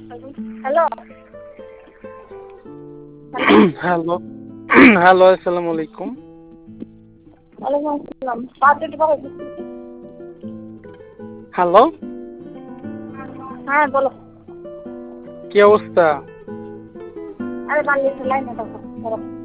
Hello. Hello hello আসসালামু আলাইকুম। ওয়ালাইকুম আসসালাম। বাজেট বলো। হ্যালো, হ্যাঁ বলো। কি অবস্থা? আরে বাংলাদেশের লাইন না তখন।